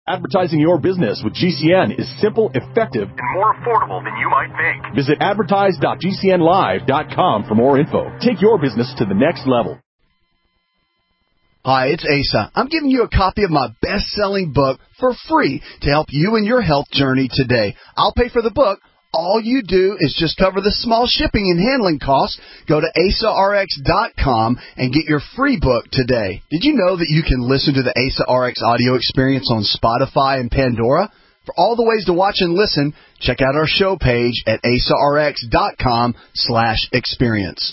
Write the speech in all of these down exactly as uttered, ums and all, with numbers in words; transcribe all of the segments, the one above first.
Advertising your business with G C N is simple, effective, and more affordable than you might think. Visit advertise dot g c n live dot com for more info. Take your business to the next level. Hi, it's Asa. I'm giving you a copy of my best-selling book for free to help you in your health journey today. I'll pay for the book. All you do is just cover the small shipping and handling costs. Go to asa r x dot com and get your free book today. Did you know that you can listen to the Asa R X audio experience on Spotify and Pandora? For all the ways to watch and listen, check out our show page at asa r x dot com slash experience.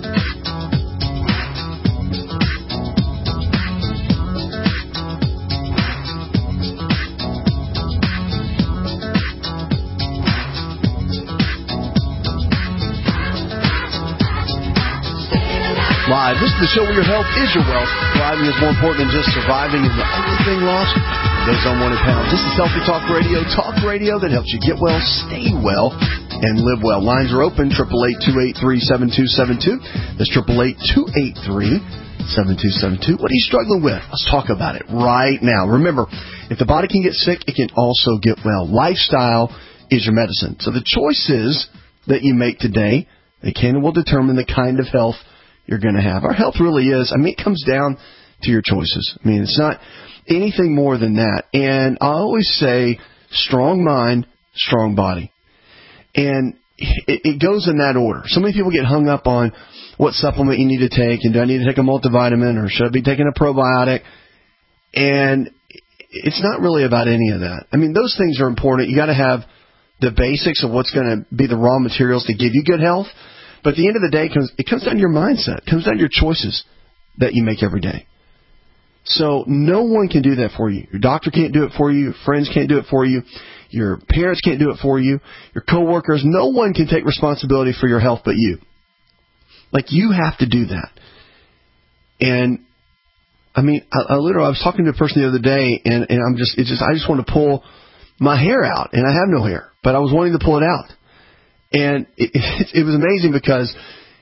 Live. This is the show where your health is your wealth. Thriving is more important than just surviving, and the only thing lost are those unwanted pounds. This is Healthy Talk Radio, talk radio that helps you get well, stay well, and live well. Lines are open, eight eight eight, two eight three, seven two seven two. That's eight eight eight, two eight three, seven two seven two. What are you struggling with? Let's talk about it right now. Remember, if the body can get sick, it can also get well. Lifestyle is your medicine. So the choices that you make today, they can and will determine the kind of health you're going to have. Our health really is, I mean, it comes down to your choices. I mean, it's not anything more than that. And I always say, strong mind, strong body. And it, it goes in that order. So many people get hung up on what supplement you need to take, and do I need to take a multivitamin, or should I be taking a probiotic? And it's not really about any of that. I mean, those things are important. You got to have the basics of what's going to be the raw materials to give you good health. But at the end of the day, it comes, it comes down to your mindset. It comes down to your choices that you make every day. So no one can do that for you. Your doctor can't do it for you. Your friends can't do it for you. Your parents can't do it for you. Your coworkers. No one can take responsibility for your health but you. Like, you have to do that. And, I mean, I, I literally, I was talking to a person the other day, and, and I'm just, it's just, I just want to pull my hair out, and I have no hair, but I was wanting to pull it out. And it, it, it was amazing because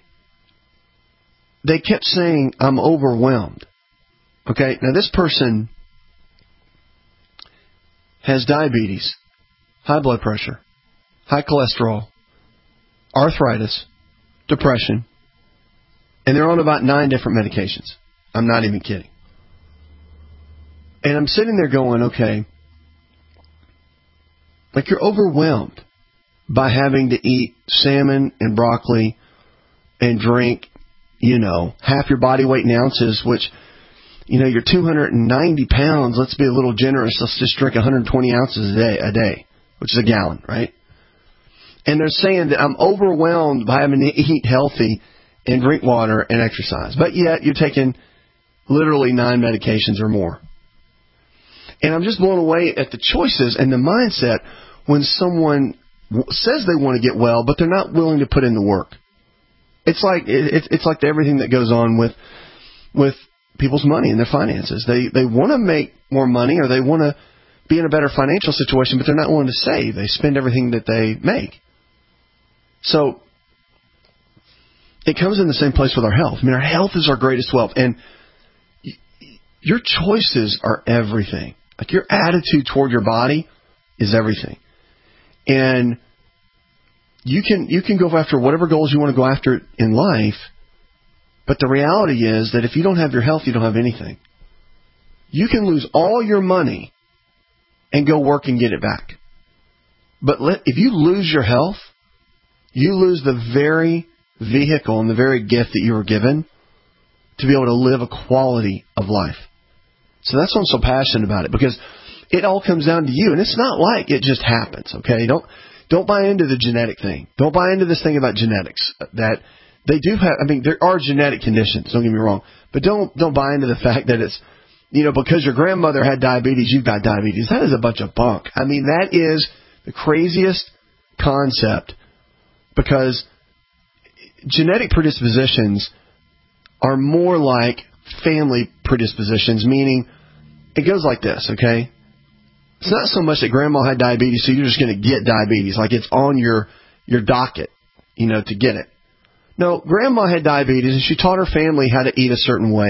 they kept saying, I'm overwhelmed. Okay, now this person has diabetes, high blood pressure, high cholesterol, arthritis, depression, and they're on about nine different medications. I'm not even kidding. And I'm sitting there going, okay, like, you're overwhelmed by having to eat salmon and broccoli and drink, you know, half your body weight in ounces, which, you know, you're two hundred ninety pounds. Let's be a little generous. Let's just drink one hundred twenty ounces a day, a day, which is a gallon, right? And they're saying that I'm overwhelmed by having to eat healthy and drink water and exercise. But yet you're taking literally nine medications or more. And I'm just blown away at the choices and the mindset when someone says they want to get well, but they're not willing to put in the work. It's like it's it's like everything that goes on with with people's money and their finances. They they want to make more money, or they want to be in a better financial situation, but they're not willing to save. They spend everything that they make. So it comes in the same place with our health. I mean, our health is our greatest wealth, and y- your choices are everything. Like, your attitude toward your body is everything. And you can you can go after whatever goals you want to go after in life, but the reality is that if you don't have your health, you don't have anything. You can lose all your money and go work and get it back. But let, if you lose your health, you lose the very vehicle and the very gift that you were given to be able to live a quality of life. So that's why I'm so passionate about it, because it all comes down to you. And it's not like it just happens, okay? Don't don't buy into the genetic thing. Don't buy into this thing about genetics, that they do have, I mean, there are genetic conditions, don't get me wrong, but don't don't buy into the fact that it's, you know, because your grandmother had diabetes, you've got diabetes. That is a bunch of bunk. I mean, that is the craziest concept, because genetic predispositions are more like family predispositions, meaning it goes like this, okay? It's not so much that grandma had diabetes, so you're just going to get diabetes, like it's on your, your docket, you know, to get it. No, grandma had diabetes, and she taught her family how to eat a certain way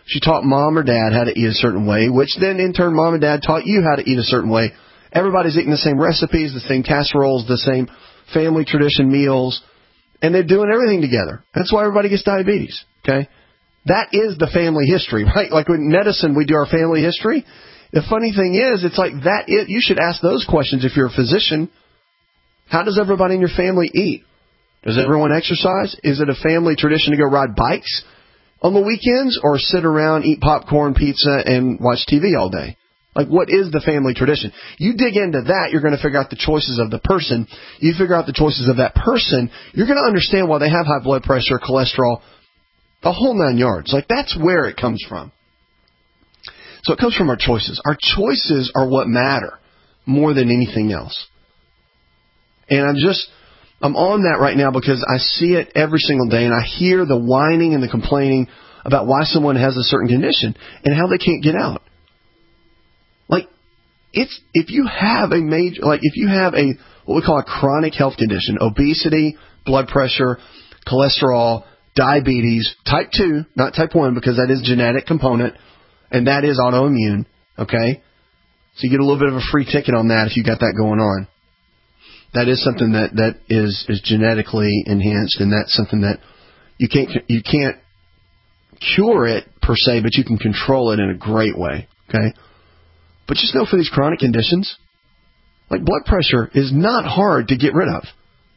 She taught mom or dad how to eat a certain way, which then in turn mom and dad taught you how to eat a certain way. Everybody's eating the same recipes, the same casseroles, the same family tradition meals, and they're doing everything together. That's why everybody gets diabetes, okay? That is the family history, right? Like in medicine, we do our family history. The funny thing is, it's like that. It, you should ask those questions if you're a physician. How does everybody in your family eat? Does everyone exercise? Is it a family tradition to go ride bikes on the weekends or sit around, eat popcorn, pizza, and watch T V all day? Like, what is the family tradition? You dig into that, you're going to figure out the choices of the person. You figure out the choices of that person, you're going to understand why they have high blood pressure, cholesterol, the whole nine yards. Like, that's where it comes from. So it comes from our choices. Our choices are what matter more than anything else. And I'm just, I'm on that right now because I see it every single day, and I hear the whining and the complaining about why someone has a certain condition and how they can't get out. Like, it's, if you have a major, like if you have a, what we call a chronic health condition, obesity, blood pressure, cholesterol, diabetes, type two, not type one, because that is a genetic component, and that is autoimmune, okay? So you get a little bit of a free ticket on that if you got that going on. That is something that, that is, is genetically enhanced, and that's something that you can't, you can't cure it per se, but you can control it in a great way, okay? But just know for these chronic conditions, like blood pressure is not hard to get rid of.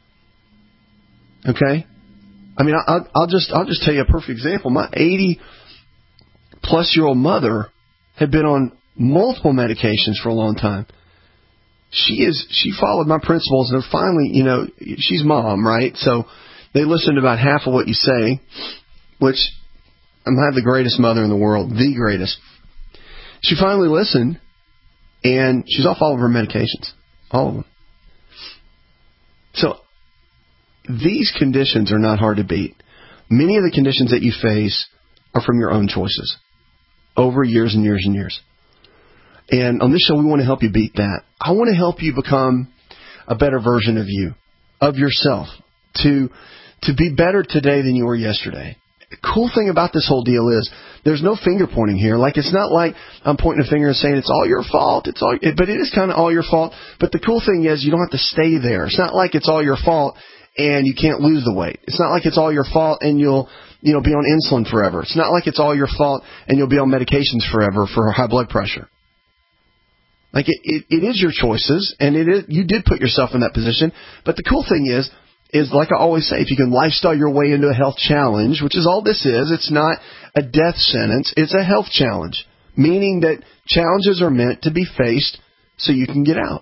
Okay? I mean, I'll, I'll just I'll just tell you a perfect example. My eighty-plus-year-old mother had been on multiple medications for a long time. She is she followed my principles, and finally, you know, she's mom, right? So they listen to about half of what you say, which I have the greatest mother in the world, the greatest. She finally listened. And she's off all of her medications. All of them. So, these conditions are not hard to beat. Many of the conditions that you face are from your own choices. Over years and years and years. And on this show, we want to help you beat that. I want to help you become a better version of you. Of yourself. To, to be better today than you were yesterday. The cool thing about this whole deal is there's no finger pointing here. Like, it's not like I'm pointing a finger and saying it's all your fault. It's all, but it is kind of all your fault. But the cool thing is you don't have to stay there. It's not like it's all your fault and you can't lose the weight. It's not like it's all your fault and you'll, you know, be on insulin forever. It's not like it's all your fault and you'll be on medications forever for high blood pressure. Like, it, it, it is your choices, and it is, you did put yourself in that position. But the cool thing is, is like I always say, if you can lifestyle your way into a health challenge, which is all this is, it's not a death sentence, it's a health challenge, meaning that challenges are meant to be faced so you can get out.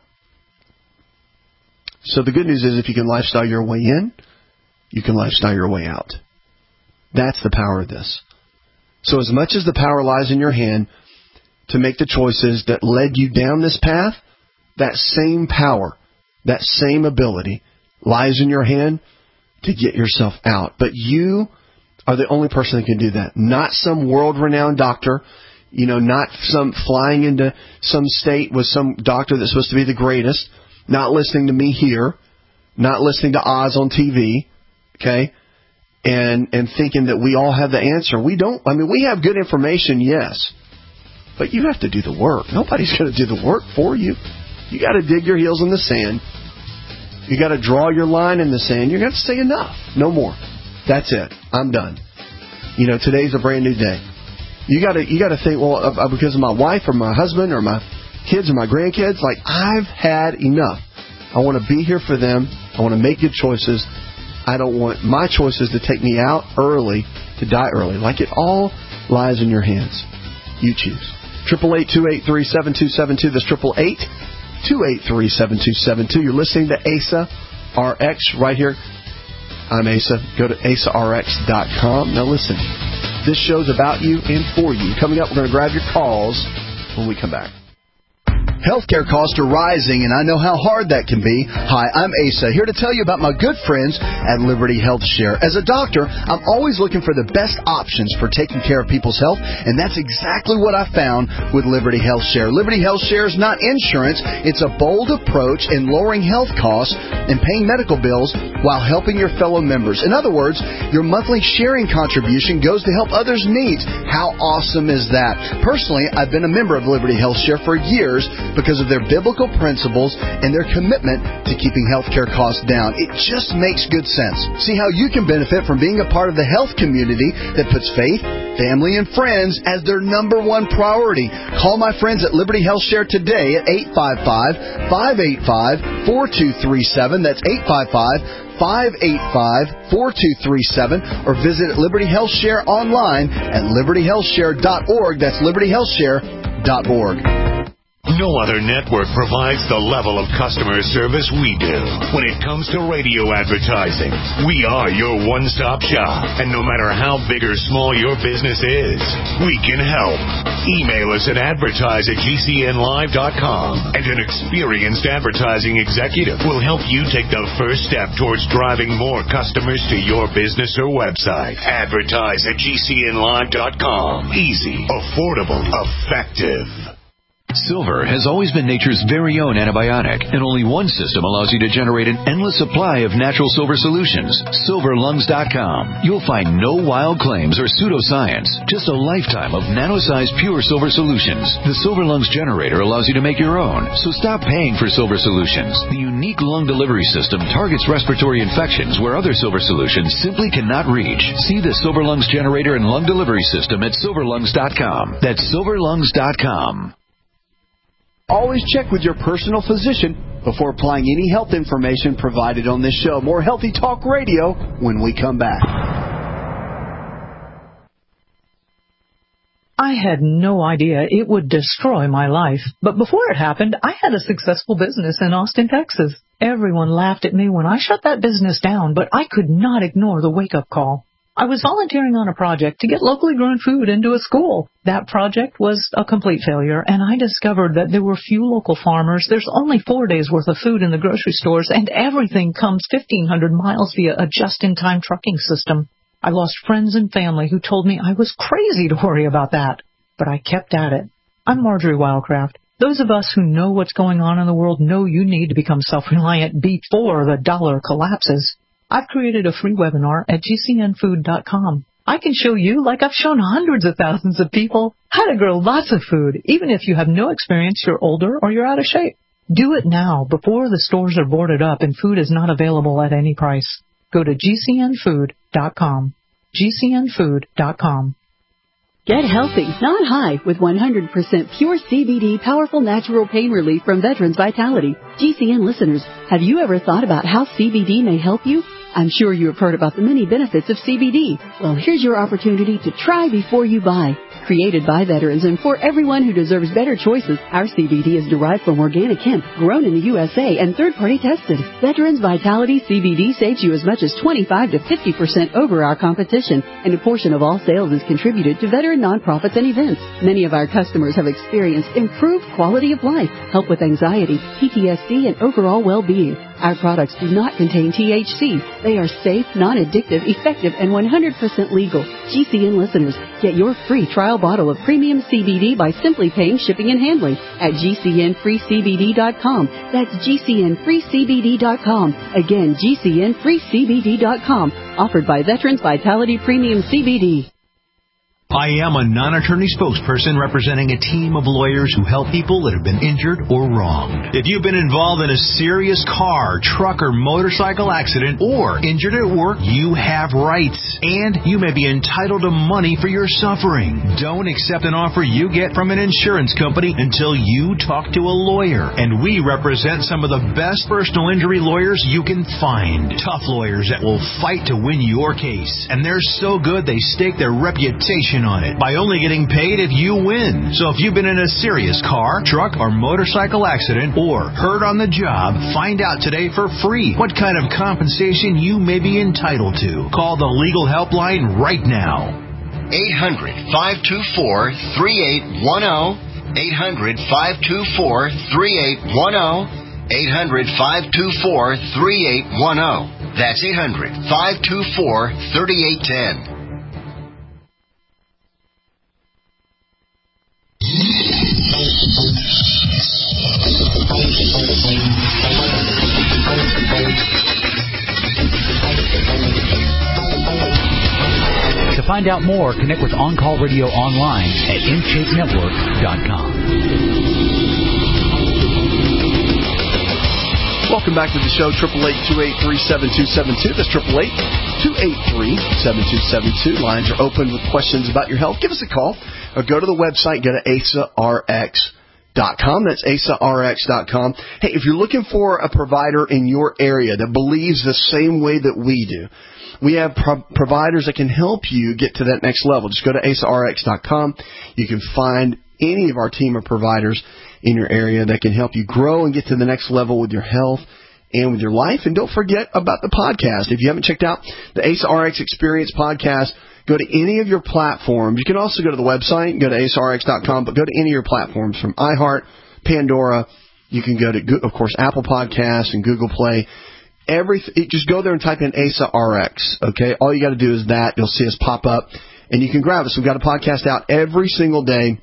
So the good news is if you can lifestyle your way in, you can lifestyle your way out. That's the power of this. So as much as the power lies in your hand to make the choices that led you down this path, that same power, that same ability lies in your hand to get yourself out. But you are the only person that can do that. Not some world-renowned doctor, you know, not some flying into some state with some doctor that's supposed to be the greatest, not listening to me here, not listening to Oz on T V, okay, and and thinking that we all have the answer. We don't. I mean, we have good information, yes, but you have to do the work. Nobody's going to do the work for you. You got to dig your heels in the sand. You got to draw your line in the sand. You got to say enough. No more. That's it. I'm done. You know, today's a brand new day. You got to you got to think, well, uh, because of my wife or my husband or my kids or my grandkids, like, I've had enough. I want to be here for them. I want to make good choices. I don't want my choices to take me out early, to die early. Like, it all lies in your hands. You choose. triple eight, two eight three, seven two seven two. That's triple eight, two eight three, seven two seven two. You're listening to Asa R X right here. I'm Asa. Go to asa r x dot com. Now listen, this show's about you and for you. Coming up, we're going to grab your calls when we come back. Healthcare costs are rising, and I know how hard that can be. Hi, I'm Asa, here to tell you about my good friends at Liberty Health Share. As a doctor, I'm always looking for the best options for taking care of people's health, and that's exactly what I found with Liberty Health Share. Liberty Health Share is not insurance. It's a bold approach in lowering health costs and paying medical bills while helping your fellow members. In other words, your monthly sharing contribution goes to help others' needs. How awesome is that? Personally, I've been a member of Liberty Health Share for years because of their biblical principles and their commitment to keeping healthcare costs down. It just makes good sense. See how you can benefit from being a part of the health community that puts faith, family, and friends as their number one priority. Call my friends at Liberty Health Share today at eight five five, five eight five, four two three seven. That's eight five five, five eight five, four two three seven, or visit Liberty Health Share online at liberty health share dot org. That's liberty health share dot org. No other network provides the level of customer service we do. When it comes to radio advertising, we are your one-stop shop. And no matter how big or small your business is, we can help. Email us at advertise at g c n live dot com, and an experienced advertising executive will help you take the first step towards driving more customers to your business or website. Advertise at g c n live dot com. Easy, affordable, effective. Silver has always been nature's very own antibiotic, and only one system allows you to generate an endless supply of natural silver solutions. silver lungs dot com. You'll find no wild claims or pseudoscience, just a lifetime of nano-sized pure silver solutions. The Silver Lungs generator allows you to make your own, so stop paying for silver solutions. The unique lung delivery system targets respiratory infections where other silver solutions simply cannot reach. See the Silver Lungs generator and lung delivery system at silver lungs dot com. That's silver lungs dot com. Always check with your personal physician before applying any health information provided on this show. More Healthy Talk Radio when we come back. I had no idea it would destroy my life. But before it happened, I had a successful business in Austin, Texas. Everyone laughed at me when I shut that business down, but I could not ignore the wake-up call. I was volunteering on a project to get locally grown food into a school. That project was a complete failure, and I discovered that there were few local farmers. There's only four days' worth of food in the grocery stores, and everything comes fifteen hundred miles via a just-in-time trucking system. I lost friends and family who told me I was crazy to worry about that, but I kept at it. I'm Marjorie Wildcraft. Those of us who know what's going on in the world know you need to become self-reliant before the dollar collapses. I've created a free webinar at g c n food dot com. I can show you, like I've shown hundreds of thousands of people, how to grow lots of food, even if you have no experience, you're older, or you're out of shape. Do it now, before the stores are boarded up and food is not available at any price. Go to g c n food dot com. g c n food dot com. Get healthy, not high, with one hundred percent pure C B D powerful natural pain relief from Veterans Vitality. G C N listeners, have you ever thought about how C B D may help you? I'm sure you have heard about the many benefits of C B D. Well, here's your opportunity to try before you buy. Created by veterans and for everyone who deserves better choices, our C B D is derived from organic hemp, grown in the U S A and third-party tested. Veterans Vitality C B D saves you as much as twenty-five to fifty percent over our competition, and a portion of all sales is contributed to veteran nonprofits and events. Many of our customers have experienced improved quality of life, help with anxiety, P T S D, and overall well-being. Our products do not contain T H C. They are safe, non-addictive, effective, and one hundred percent legal. G C N listeners, get your free trial bottle of premium C B D by simply paying shipping and handling at g c n free c b d dot com. That's g c n free c b d dot com. Again, g c n free c b d dot com. Offered by Veterans Vitality Premium C B D. I am a non-attorney spokesperson representing a team of lawyers who help people that have been injured or wronged. If you've been involved in a serious car, truck, or motorcycle accident or injured at work, you have rights, and you may be entitled to money for your suffering. Don't accept an offer you get from an insurance company until you talk to a lawyer, and we represent some of the best personal injury lawyers you can find. Tough lawyers that will fight to win your case, and they're so good they stake their reputation on it by only getting paid if you win. So if you've been in a serious car, truck, or motorcycle accident or hurt on the job, find out today for free what kind of compensation you may be entitled to. Call the legal helpline right now. eight hundred, five two four, three eight one zero. eight hundred, five two four, three eight one zero. eight hundred, five two four, three eight one zero. That's eight hundred, five two four, three eight one zero. To find out more, connect with On Call Radio online at in shape network dot com. Welcome back to the show, eight eight eight, two eight three, seven two seven two. That's eight eight eight, two eight three, seven two seven two. Lines are open with questions about your health. Give us a call or go to the website. Go to A S A R X dot com. That's A S A R X dot com. Hey, if you're looking for a provider in your area that believes the same way that we do, we have pro- providers that can help you get to that next level. Just go to A S A R X dot com. You can find any of our team of providers in your area that can help you grow and get to the next level with your health and with your life. And don't forget about the podcast. If you haven't checked out the A S A R X Experience podcast, go to any of your platforms. You can also go to the website, go to A S A R X dot com, but go to any of your platforms from iHeart, Pandora. You can go to, of course, Apple Podcasts and Google Play. Everything, just go there and type in A S A R X, okay? All you got to do is that. You'll see us pop up, and you can grab us. We've got a podcast out every single day,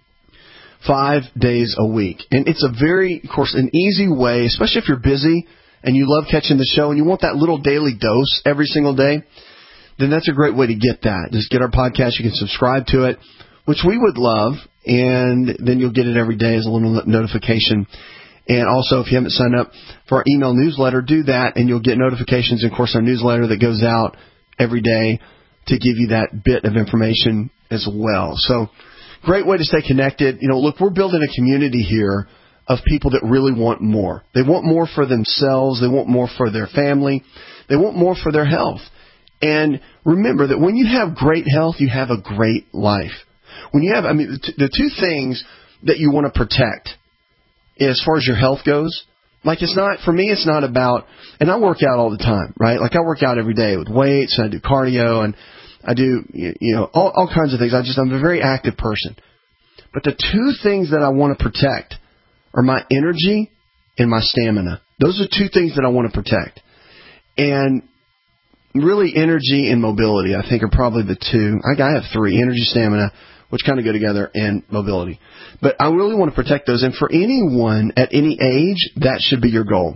five days a week. And it's a very, of course, an easy way, especially if you're busy and you love catching the show and you want that little daily dose every single day, then that's a great way to get that. Just get our podcast. You can subscribe to it, which we would love, and then you'll get it every day as a little notification. And also, if you haven't signed up for our email newsletter, do that, and you'll get notifications. And, of course, our newsletter that goes out every day to give you that bit of information as well. So, great way to stay connected. You know, look, we're building a community here of people that really want more. They want more for themselves. They want more for their family. They want more for their health. And remember that when you have great health, you have a great life. When you have, I mean, the, t- the two things that you want to protect as far as your health goes, like it's not, for me, it's not about, and I work out all the time, right? Like I work out every day with weights, and I do cardio, and I do, you know, all, all kinds of things. I just, I'm a very active person. But the two things that I want to protect are my energy and my stamina. Those are two things that I want to protect. And really, energy and mobility, I think, are probably the two. I, I have three, energy, stamina, which kind of go together, and mobility. But I really want to protect those. And for anyone at any age, that should be your goal.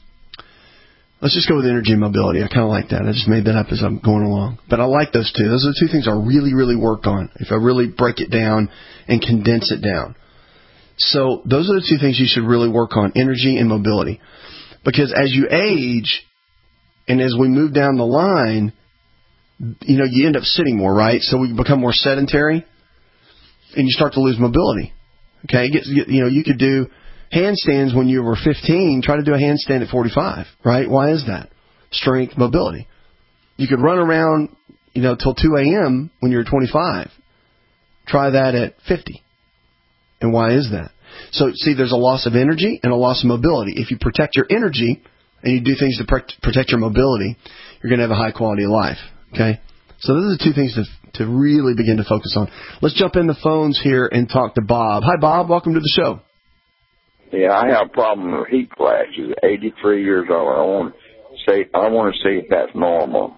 Let's just go with energy and mobility. I kind of like that. I just made that up as I'm going along. But I like those two. Those are the two things I really, really work on, if I really break it down and condense it down. So those are the two things you should really work on, energy and mobility. Because as you age and as we move down the line, you know, you end up sitting more, right? So we become more sedentary and you start to lose mobility. Okay? You know, you could do handstands when you were fifteen, try to do a handstand at forty-five, right? Why is that? Strength, mobility. You could run around, you know, till two a.m. when you're twenty-five. Try that at fifty. And why is that? So, see, there's a loss of energy and a loss of mobility. If you protect your energy and you do things to protect your mobility, you're going to have a high quality of life. Okay? So those are the two things to to really begin to focus on. Let's jump in the phones here and talk to Bob. Hi, Bob. Welcome to the show. Yeah, I have a problem with heat flashes. eighty-three years old. I want to say, I want to see if that's normal.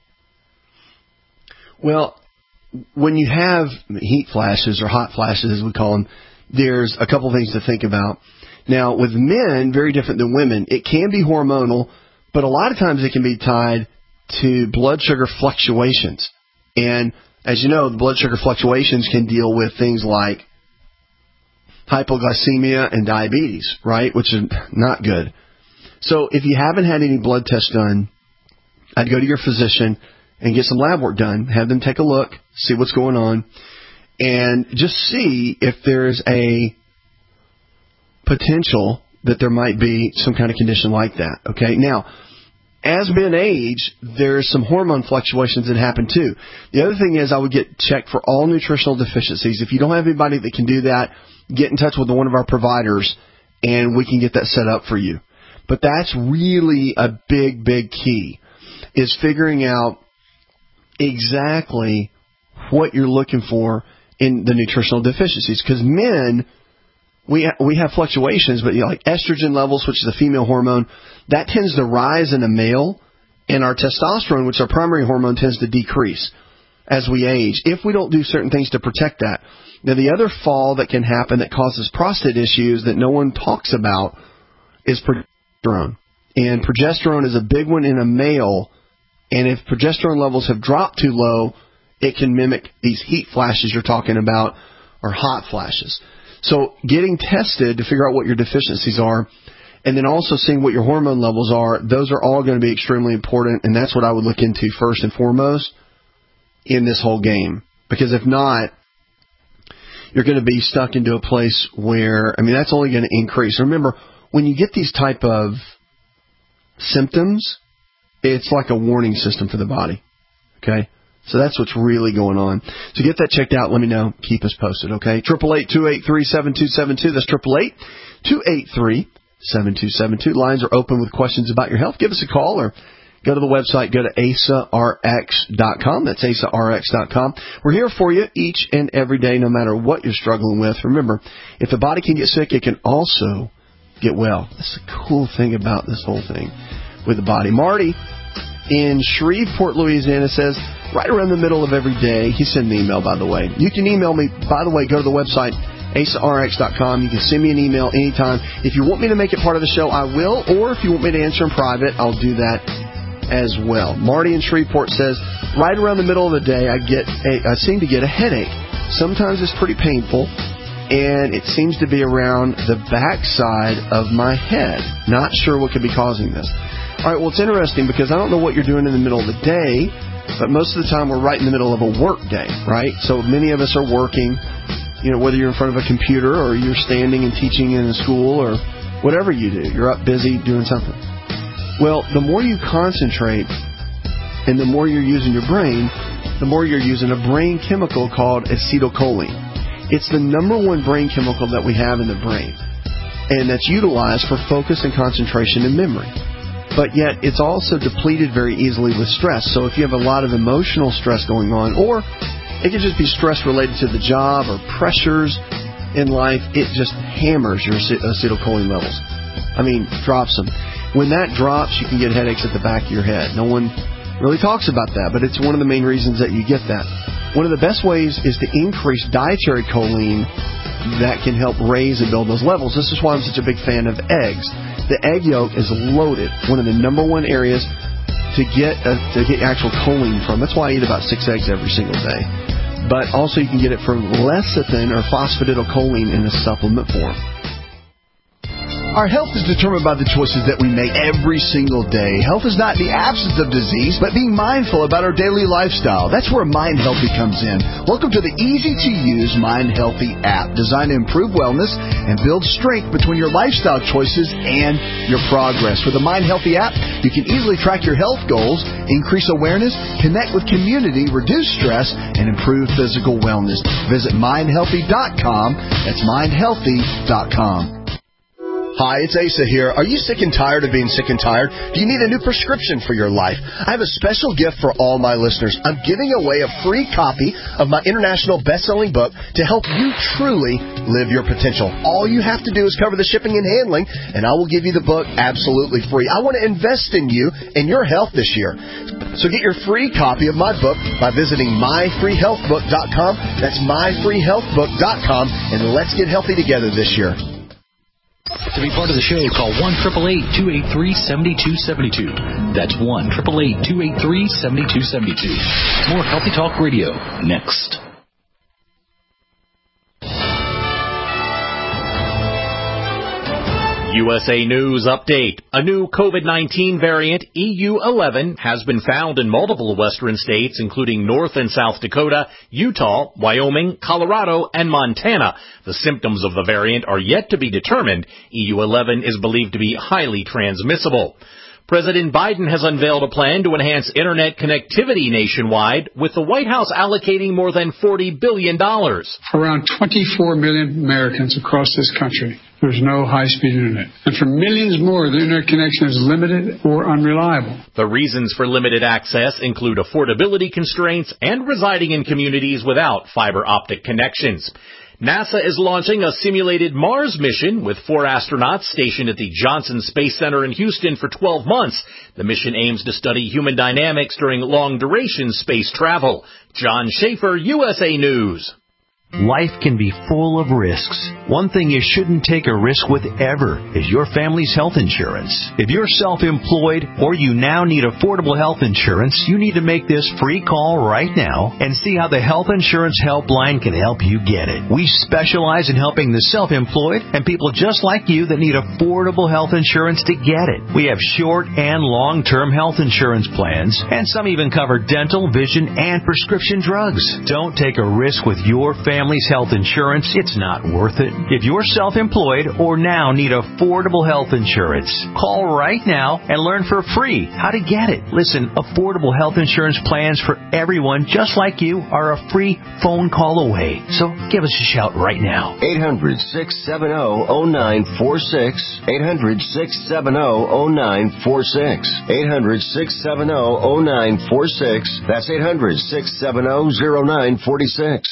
Well, when you have heat flashes or hot flashes, as we call them, there's a couple things to think about. Now, with men, very different than women, it can be hormonal, but a lot of times it can be tied to blood sugar fluctuations. And as you know, the blood sugar fluctuations can deal with things like hypoglycemia and diabetes, right, which is not good. So if you haven't had any blood tests done, I'd go to your physician and get some lab work done, have them take a look, see what's going on, and just see if there's a potential that there might be some kind of condition like that. Okay, now, as men age, there's some hormone fluctuations that happen too. The other thing is I would get checked for all nutritional deficiencies. If you don't have anybody that can do that, get in touch with one of our providers and we can get that set up for you. But that's really a big, big key, is figuring out exactly what you're looking for in the nutritional deficiencies. Because men we ha- we have fluctuations, but you know, like estrogen levels, which is the female hormone, that tends to rise in a male, and our testosterone, which is our primary hormone, tends to decrease as we age if we don't do certain things to protect that. Now, the other fall that can happen that causes prostate issues that no one talks about is progesterone. And progesterone is a big one in a male, and if progesterone levels have dropped too low, it can mimic these heat flashes you're talking about, or hot flashes. So getting tested to figure out what your deficiencies are, and then also seeing what your hormone levels are, those are all going to be extremely important, and that's what I would look into first and foremost in this whole game. Because if not, you're going to be stuck into a place where, I mean, that's only going to increase. Remember, when you get these type of symptoms, it's like a warning system for the body. Okay? So that's what's really going on. So get that checked out. Let me know. Keep us posted, okay? eight eight eight, two eight three, seven two seven two. That's eight eight eight, two eight three, seven two seven two. Lines are open with questions about your health. Give us a call or go to the website. Go to A S A R X dot com. That's A S A R X dot com. We're here for you each and every day, no matter what you're struggling with. Remember, if the body can get sick, it can also get well. That's the cool thing about this whole thing with the body. Marty in Shreveport, Louisiana says, right around the middle of every day, he sent an email, by the way. You can email me, by the way, go to the website, A S A R X dot com. You can send me an email anytime. If you want me to make it part of the show, I will, or if you want me to answer in private, I'll do that as well. Marty in Shreveport says, right around the middle of the day, I get a, I seem to get a headache. Sometimes it's pretty painful, and it seems to be around the backside of my head. Not sure what could be causing this. All right, well, it's interesting because I don't know what you're doing in the middle of the day, but most of the time we're right in the middle of a work day, right? So many of us are working, you know, whether you're in front of a computer or you're standing and teaching in a school or whatever you do. You're up busy doing something. Well, the more you concentrate and the more you're using your brain, the more you're using a brain chemical called acetylcholine. It's the number one brain chemical that we have in the brain, and that's utilized for focus and concentration and memory. But yet, it's also depleted very easily with stress. So if you have a lot of emotional stress going on, or it could just be stress related to the job or pressures in life, it just hammers your acetylcholine levels. I mean, drops them. When that drops, you can get headaches at the back of your head. No one really talks about that, but it's one of the main reasons that you get that. One of the best ways is to increase dietary choline that can help raise and build those levels. This is why I'm such a big fan of eggs. The egg yolk is loaded, one of the number one areas to get uh, to get actual choline from. That's why I eat about six eggs every single day. But also you can get it from lecithin or phosphatidylcholine in a supplement form. Our health is determined by the choices that we make every single day. Health is not the absence of disease, but being mindful about our daily lifestyle. That's where Mind Healthy comes in. Welcome to the easy-to-use Mind Healthy app, designed to improve wellness and build strength between your lifestyle choices and your progress. With the Mind Healthy app, you can easily track your health goals, increase awareness, connect with community, reduce stress, and improve physical wellness. Visit mind healthy dot com. That's mind healthy dot com. Hi, it's Asa here. Are you sick and tired of being sick and tired? Do you need a new prescription for your life? I have a special gift for all my listeners. I'm giving away a free copy of my international best-selling book to help you truly live your potential. All you have to do is cover the shipping and handling, and I will give you the book absolutely free. I want to invest in you and your health this year. So get your free copy of my book by visiting my free health book dot com. That's my free health book dot com, and let's get healthy together this year. To be part of the show, call one eight eight eight, two eight three, seven two seven two. That's one eight eight eight, two eight three, seven two seven two. More Healthy Talk Radio next. U S A News Update. A new COVID nineteen variant, E U eleven, has been found in multiple western states, including North and South Dakota, Utah, Wyoming, Colorado, and Montana. The symptoms of the variant are yet to be determined. E U eleven is believed to be highly transmissible. President Biden has unveiled a plan to enhance Internet connectivity nationwide, with the White House allocating more than forty billion dollars. For around twenty-four million Americans across this country, there's no high-speed Internet. And for millions more, the Internet connection is limited or unreliable. The reasons for limited access include affordability constraints and residing in communities without fiber optic connections. NASA is launching a simulated Mars mission with four astronauts stationed at the Johnson Space Center in Houston for twelve months. The mission aims to study human dynamics during long-duration space travel. John Schaefer, U S A News. Life can be full of risks. One thing you shouldn't take a risk with ever is your family's health insurance. If you're self-employed or you now need affordable health insurance, you need to make this free call right now and see how the Health Insurance Helpline can help you get it. We specialize in helping the self-employed and people just like you that need affordable health insurance to get it. We have short and long-term health insurance plans, and some even cover dental, vision, and prescription drugs. Don't take a risk with your family. Family's health insurance, it's not worth it. If you're self-employed or now need affordable health insurance, call right now and learn for free how to get it. Listen, affordable health insurance plans for everyone just like you are a free phone call away. So give us a shout right now. eight hundred, six seven zero, zero nine four six. eight hundred, six seven zero, zero nine four six. eight hundred, six seven zero, zero nine four six. That's eight hundred, six seven zero, zero nine four six.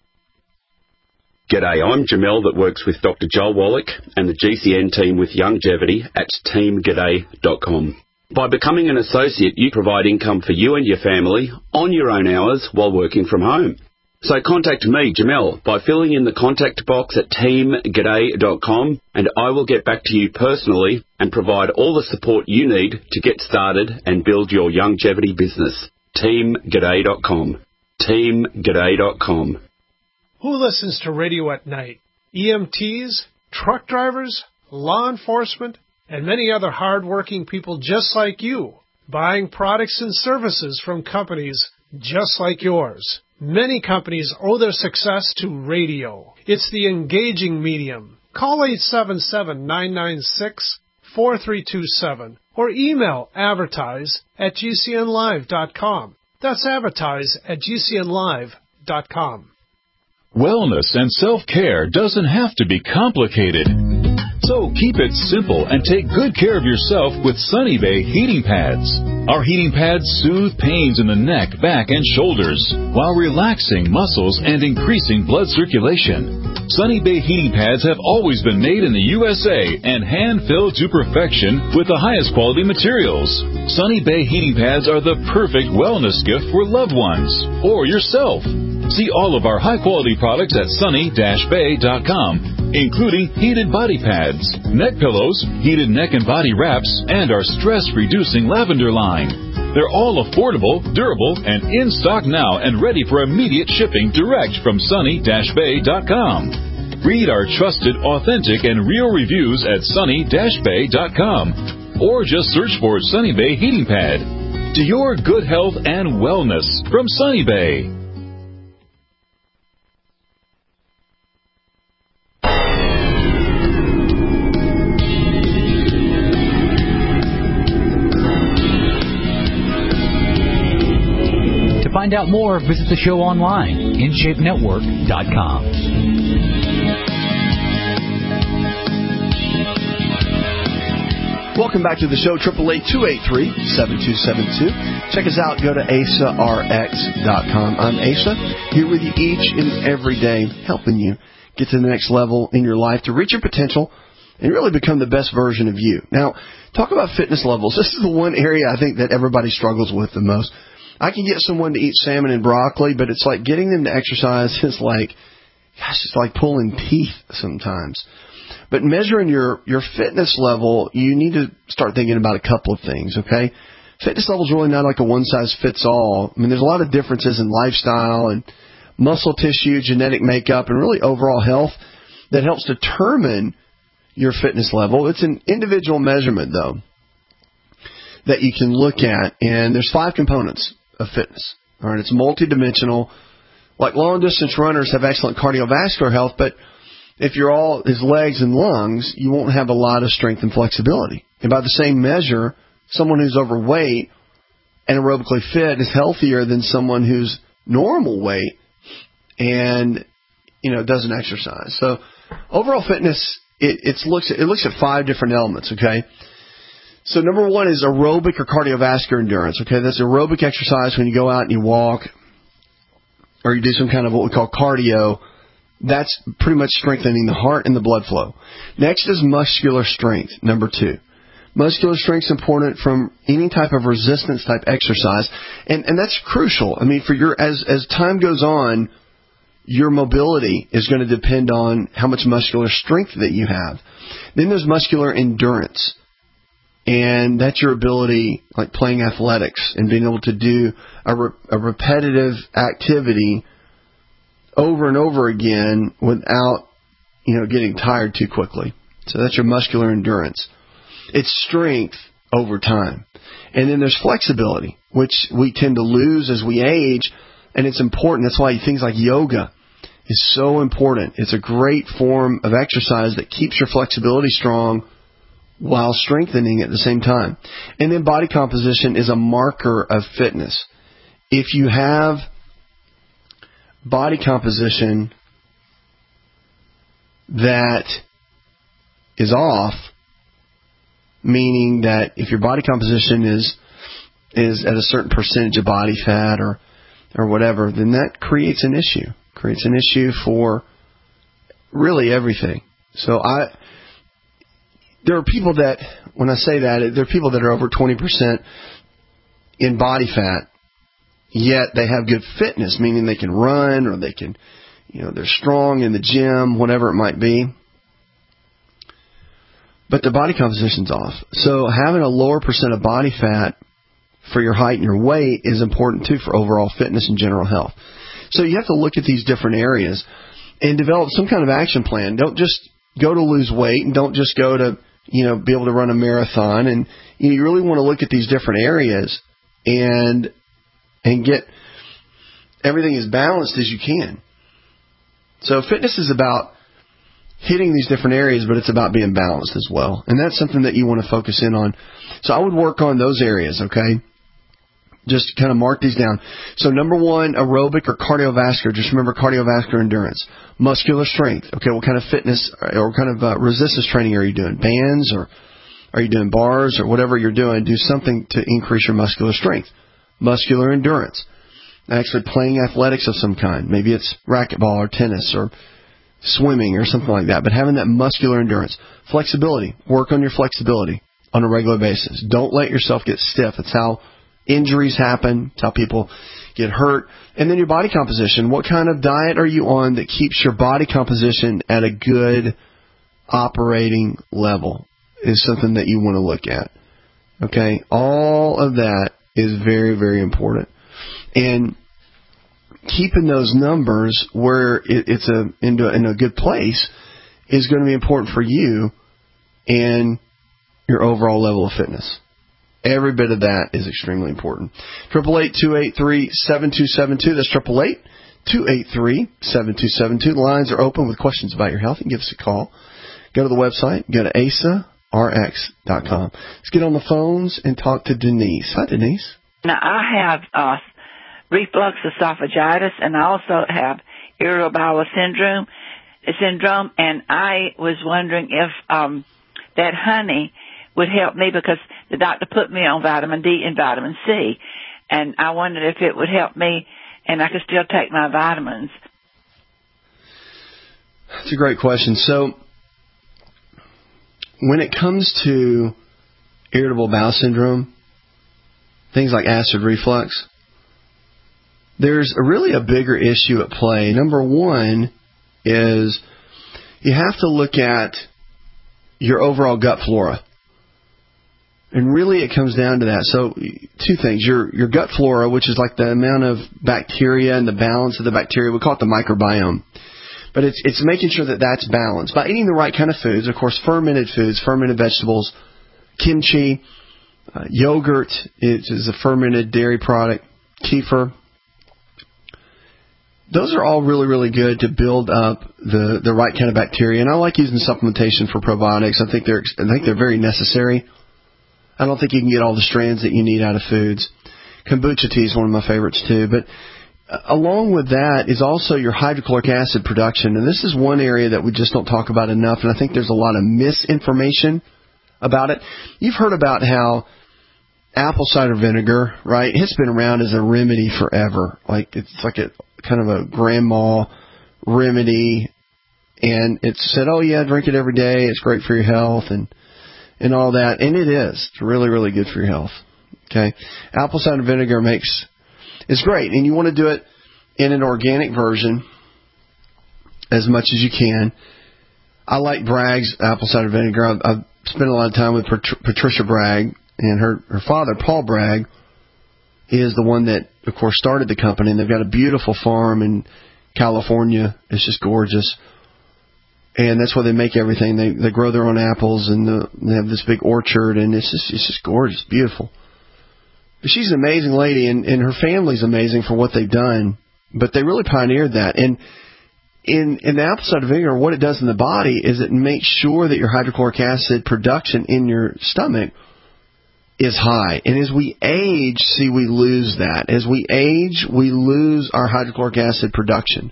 G'day, I'm Jamel that works with Doctor Joel Wallach and the G C N team with Longevity at team g'day dot com. By becoming an associate, you provide income for you and your family on your own hours while working from home. So contact me, Jamel, by filling in the contact box at team g'day dot com, and I will get back to you personally and provide all the support you need to get started and build your longevity business. team g'day dot com. team g'day dot com. Who listens to radio at night? E M Ts, truck drivers, law enforcement, and many other hard-working people just like you, buying products and services from companies just like yours. Many companies owe their success to radio. It's the engaging medium. Call eight seven seven, nine nine six, four three two seven or email advertise at g c n live dot com. That's advertise at g c n live dot com. Wellness and self-care doesn't have to be complicated. So keep it simple and take good care of yourself with Sunny Bay heating pads. Our heating pads soothe pains in the neck, back, and shoulders while relaxing muscles and increasing blood circulation. Sunny Bay heating pads have always been made in the U S A and hand-filled to perfection with the highest quality materials. Sunny Bay heating pads are the perfect wellness gift for loved ones or yourself. See all of our high-quality products at sunny dash bay dot com, including heated body pads, neck pillows, heated neck and body wraps, and our stress-reducing lavender line. They're all affordable, durable, and in stock now and ready for immediate shipping direct from sunny dash bay dot com. Read our trusted, authentic, and real reviews at sunny dash bay dot com, or just search for Sunny Bay Heating Pad. To your good health and wellness from Sunny Bay. To find out more, visit the show online, in shape network dot com. Welcome back to the show, eight eight eight, two eight three, seven two seven two. Check us out. Go to asa r x dot com. I'm Asa, here with you each and every day, helping you get to the next level in your life to reach your potential and really become the best version of you. Now, talk about fitness levels. This is the one area I think that everybody struggles with the most. I can get someone to eat salmon and broccoli, but it's like getting them to exercise is like, gosh, it's like pulling teeth sometimes. But measuring your, your fitness level, you need to start thinking about a couple of things, okay? Fitness level is really not like a one-size-fits-all. I mean, there's a lot of differences in lifestyle and muscle tissue, genetic makeup, and really overall health that helps determine your fitness level. It's an individual measurement, though, that you can look at, and there's five components of fitness. All right, it's multidimensional. Like long-distance runners have excellent cardiovascular health, but if you're all his legs and lungs, you won't have a lot of strength and flexibility. And by the same measure, someone who's overweight and aerobically fit is healthier than someone who's normal weight and, you know, doesn't exercise. So overall fitness, it, it's looks at, it looks at five different elements, okay? So number one is aerobic or cardiovascular endurance, okay? That's aerobic exercise when you go out and you walk or you do some kind of what we call cardio That's pretty much strengthening the heart and the blood flow. Next is muscular strength, number two. Muscular strength is important from any type of resistance type exercise, and and that's crucial. I mean, for your as as time goes on, your mobility is going to depend on how much muscular strength that you have. Then there's muscular endurance, and that's your ability, like playing athletics and being able to do a, re, a repetitive activity over and over again without, you know, getting tired too quickly. So that's your muscular endurance. It's strength over time. And then there's flexibility, which we tend to lose as we age, and it's important. That's why things like yoga is so important. It's a great form of exercise that keeps your flexibility strong while strengthening at the same time. And then body composition is a marker of fitness. If you have body composition that is off, meaning that if your body composition is is at a certain percentage of body fat or or whatever, then that creates an issue. Creates an issue for really everything. So I there are people that, when I say that, there are people that are over twenty percent in body fat, yet they have good fitness, meaning they can run or they can, you know, they're strong in the gym, whatever it might be. But the body composition's off. So having a lower percent of body fat for your height and your weight is important too for overall fitness and general health. So you have to look at these different areas and develop some kind of action plan. Don't just go to lose weight, and don't just go to, you know, be able to run a marathon. And you know, you really want to look at these different areas and and get everything as balanced as you can. So fitness is about hitting these different areas, but it's about being balanced as well. And that's something that you want to focus in on. So I would work on those areas, okay? Just kind of mark these down. So number one, aerobic or cardiovascular. Just remember cardiovascular endurance. Muscular strength. Okay, what kind of fitness or what kind of uh, resistance training are you doing? Bands, or are you doing bars, or whatever you're doing? Do something to increase your muscular strength. Muscular endurance. Actually playing athletics of some kind. Maybe it's racquetball or tennis or swimming or something like that. But having that muscular endurance. Flexibility. Work on your flexibility on a regular basis. Don't let yourself get stiff. It's how injuries happen. It's how people get hurt. And then your body composition. What kind of diet are you on that keeps your body composition at a good operating level is something that you want to look at. Okay? All of that is very, very important. And keeping those numbers where it, it's a in, a in a good place is going to be important for you and your overall level of fitness. Every bit of that is extremely important. Triple eight two eight three seven two seven two. That's triple eight two eight three seven two seven two. The lines are open with questions about your health. You can give us a call. Go to the website. Go to asa r x dot com. Let's get on the phones and talk to Denise. Hi, Denise. Now I have uh, reflux esophagitis, and I also have irritable bowel syndrome. Syndrome, and I was wondering if um, that honey would help me, because the doctor put me on vitamin D and vitamin C, and I wondered if it would help me and I could still take my vitamins. That's a great question. So when it comes to irritable bowel syndrome, things like acid reflux, there's a really a bigger issue at play. Number one is you have to look at your overall gut flora. And really it comes down to that. So two things. Your your gut flora, which is like the amount of bacteria and the balance of the bacteria. We call it the microbiome. But it's it's making sure that that's balanced. By eating the right kind of foods, of course, fermented foods, fermented vegetables, kimchi, uh, yogurt it is a fermented dairy product, kefir. Those are all really, really good to build up the, the right kind of bacteria. And I like using supplementation for probiotics. I think they're I think they're very necessary. I don't think you can get all the strands that you need out of foods. Kombucha tea is one of my favorites too. But along with that is also your hydrochloric acid production. And this is one area that we just don't talk about enough. And I think there's a lot of misinformation about it. You've heard about how apple cider vinegar, right? It's been around as a remedy forever. Like it's like a kind of a grandma remedy, and it said, oh, yeah, drink it every day. It's great for your health and, and all that. And it is. It's really, really good for your health. Okay. Apple cider vinegar makes, it's great. And you want to do it in an organic version as much as you can. I like Bragg's apple cider vinegar. I've, I've spent a lot of time with Pat- Patricia Bragg, and her, her father, Paul Bragg, is the one that, of course, started the company. And they've got a beautiful farm in California. It's just gorgeous. And that's where they make everything. They they grow their own apples, and the, they have this big orchard, and it's just it's just gorgeous, beautiful. But she's an amazing lady, and, and her family's amazing for what they've done. But they really pioneered that. And in in the apple cider vinegar, what it does in the body is it makes sure that your hydrochloric acid production in your stomach is high. And as we age, see, we lose that. As we age, we lose our hydrochloric acid production.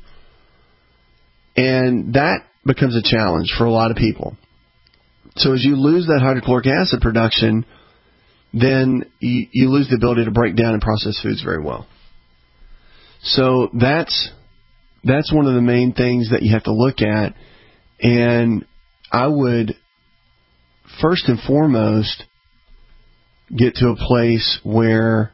And that becomes a challenge for a lot of people. So as you lose that hydrochloric acid production, then you, you lose the ability to break down and process foods very well. So that's that's one of the main things that you have to look at. And I would first and foremost get to a place where,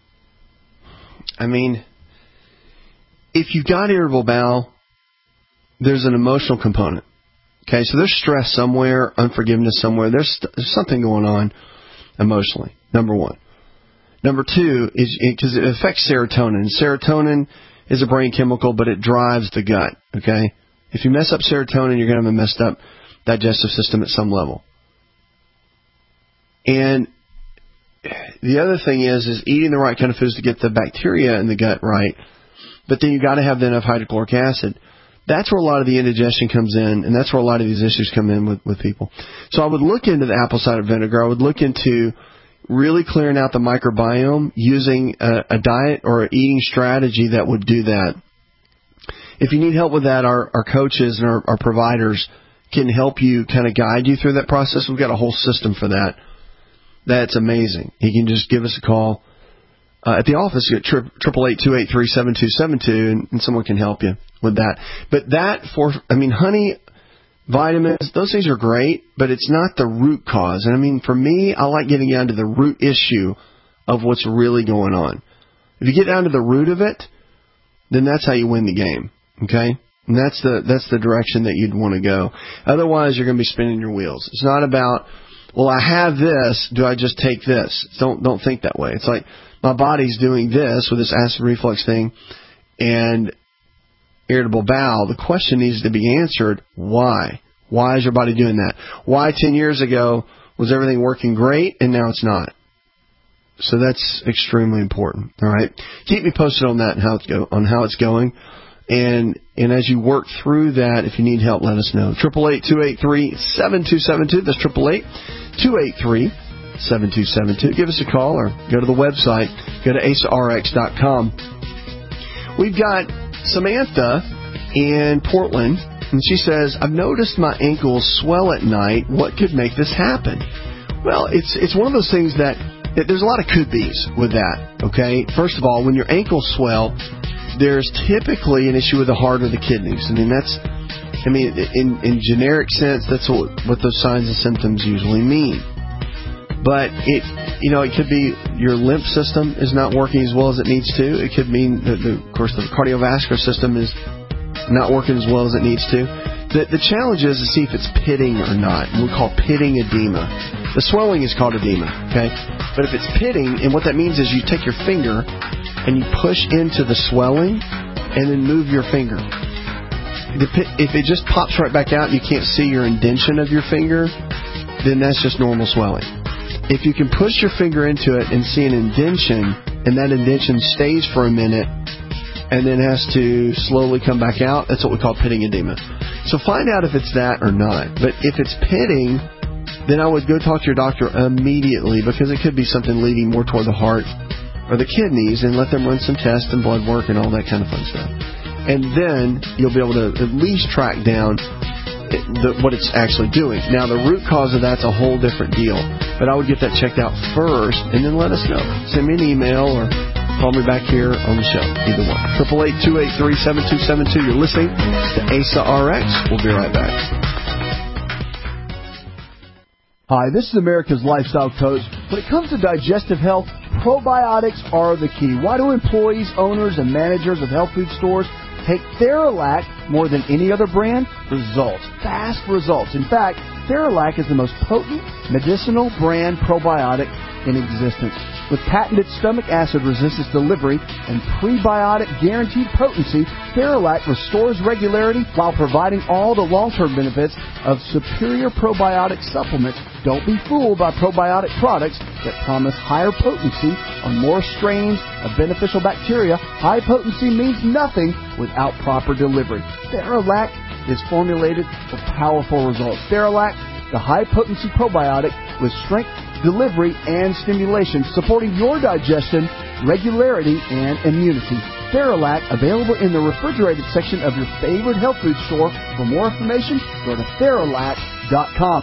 I mean, if you've got irritable bowel, there's an emotional component. Okay, so there's stress somewhere, unforgiveness somewhere. There's, there's something going on emotionally, number one. Number two is because it, it affects serotonin. Serotonin is a brain chemical, but it drives the gut. Okay, if you mess up serotonin, you're going to have a messed up digestive system at some level. And the other thing is, is eating the right kind of foods to get the bacteria in the gut right. But then you got to have enough hydrochloric acid. That's where a lot of the indigestion comes in, and that's where a lot of these issues come in with, with people. So I would look into the apple cider vinegar. I would look into really clearing out the microbiome using a, a diet or an eating strategy that would do that. If you need help with that, our, our coaches and our, our providers can help you kind of guide you through that process. We've got a whole system for that. That's amazing. You can just give us a call uh, at the office at triple eight two eight three seven two seven two, and, and someone can help you with that. But that for, I mean, honey, vitamins, those things are great, but it's not the root cause. And I mean, for me, I like getting down to the root issue of what's really going on. If you get down to the root of it, then that's how you win the game. Okay? And that's the that's the direction that you'd want to go. Otherwise, you're going to be spinning your wheels. It's not about, well, I have this, do I just take this? Don't don't think that way. It's like, my body's doing this with this acid reflux thing and irritable bowel. The question needs to be answered, why? Why is your body doing that? Why ten years ago was everything working great and now it's not? So that's extremely important. All right. Keep me posted on that and how it's go on how it's going. And and as you work through that, if you need help, let us know. Triple eight two eight three seven two seven two. That's triple eight two eight three seven two seven two. Give us a call or go to the website. Go to A S A R X dot com. We've got Samantha in Portland, and she says, I've noticed my ankles swell at night. What could make this happen? Well, it's it's one of those things that, that there's a lot of could-be's with that, okay? First of all, when your ankles swell, there's typically an issue with the heart or the kidneys. I mean, that's, I mean, in, in generic sense, that's what, what those signs and symptoms usually mean. But it, you know, it could be your lymph system is not working as well as it needs to. It could mean that, the, of course, the cardiovascular system is not working as well as it needs to. The, the challenge is to see if it's pitting or not. We call pitting edema. The swelling is called edema, okay? But if it's pitting, and what that means is you take your finger and you push into the swelling and then move your finger. If it just pops right back out and you can't see your indentation of your finger, then that's just normal swelling. If you can push your finger into it and see an indentation, and that indentation stays for a minute and then has to slowly come back out, that's what we call pitting edema. So find out if it's that or not. But if it's pitting, then I would go talk to your doctor immediately, because it could be something leading more toward the heart or the kidneys, and let them run some tests and blood work and all that kind of fun stuff. And then you'll be able to at least track down The, what it's actually doing. Now, the root cause of that's a whole different deal, but I would get that checked out first and then let us know. Send me an email or call me back here on the show. Either one. eight eight eight, two eight three, seven two seven two. You're listening to A S A R X. We'll be right back. Hi, this is America's Lifestyle Coach. When it comes to digestive health, probiotics are the key. Why do employees, owners, and managers of health food stores take Theralac more than any other brand? Results. Fast results. In fact, Theralac is the most potent medicinal brand probiotic in existence. With patented stomach acid resistance delivery and prebiotic guaranteed potency, Theralac restores regularity while providing all the long-term benefits of superior probiotic supplements. Don't be fooled by probiotic products that promise higher potency on more strains of beneficial bacteria. High potency means nothing without proper delivery. Theralac is formulated for powerful results. Theralac, the high-potency probiotic with strength, delivery, and stimulation, supporting your digestion, regularity, and immunity. Theralac, available in the refrigerated section of your favorite health food store. For more information, go to Theralac dot com.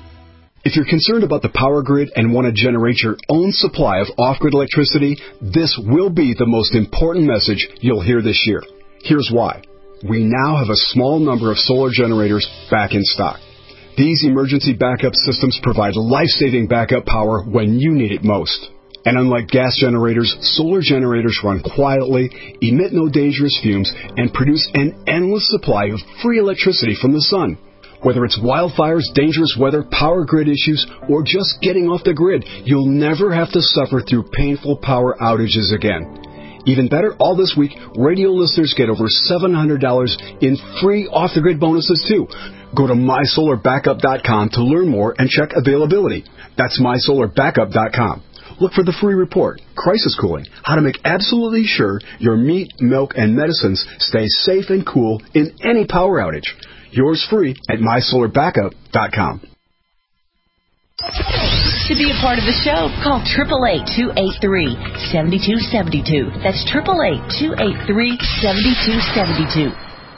If you're concerned about the power grid and want to generate your own supply of off-grid electricity, this will be the most important message you'll hear this year. Here's why. We now have a small number of solar generators back in stock. These emergency backup systems provide life-saving backup power when you need it most. And unlike gas generators, solar generators run quietly, emit no dangerous fumes, and produce an endless supply of free electricity from the sun. Whether it's wildfires, dangerous weather, power grid issues, or just getting off the grid, you'll never have to suffer through painful power outages again. Even better, all this week, radio listeners get over seven hundred dollars in free off-the-grid bonuses, too. Go to my solar backup dot com to learn more and check availability. That's my solar backup dot com. Look for the free report, Crisis Cooling, how to make absolutely sure your meat, milk, and medicines stay safe and cool in any power outage. Yours free at my solar backup dot com. To be a part of the show, call eight eight eight, two eight three, seven two seven two. That's eight eight eight, two eight three, seven two seven two.